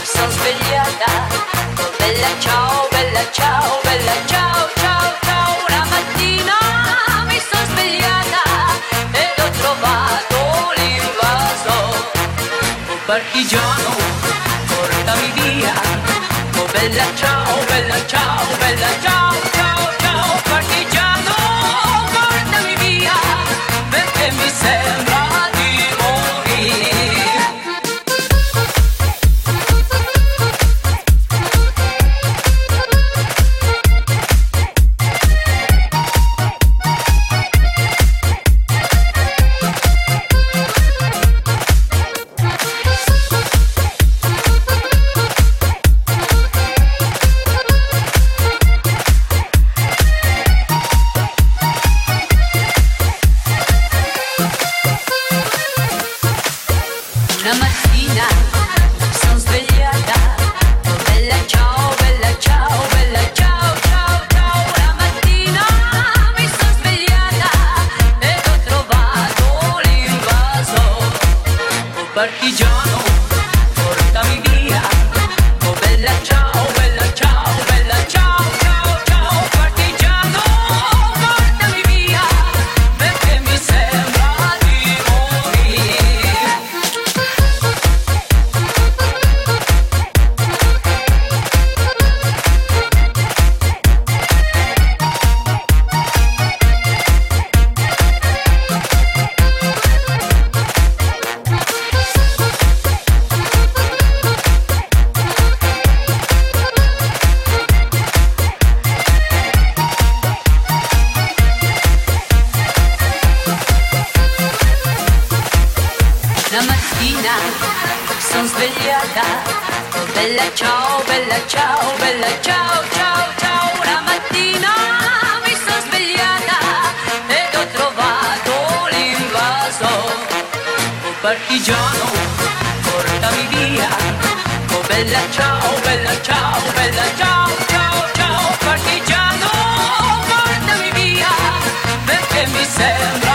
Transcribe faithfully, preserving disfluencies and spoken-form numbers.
sono svegliata. Oh bella ciao, bella ciao, bella ciao, ciao, ciao. Una mattina mi sono svegliata ed ho trovato l'invaso. Oh partigiano, portami via. Oh bella ciao, bella ciao, bella ciao, ciao, ciao. Partigiano, portami via, perché mi sembra di morire. Una mattina sono svegliata, oh bella ciao, bella ciao, bella ciao, ciao, ciao. Una mattina mi sono svegliata ed ho trovato l'invaso. Oh partigiano, portami via. Oh bella ciao, bella ciao, bella ciao, ciao, ciao. Partigiano, portami via, perché mi sembra di morire. La mattina sono svegliata, oh bella ciao, bella ciao, bella ciao, ciao, ciao. Una mattina mi sono svegliata ed ho trovato l'invaso. Oh partigiano, portami via. Oh bella ciao, bella ciao, bella ciao, ciao, ciao. Partigiano, portami via, perché mi sembra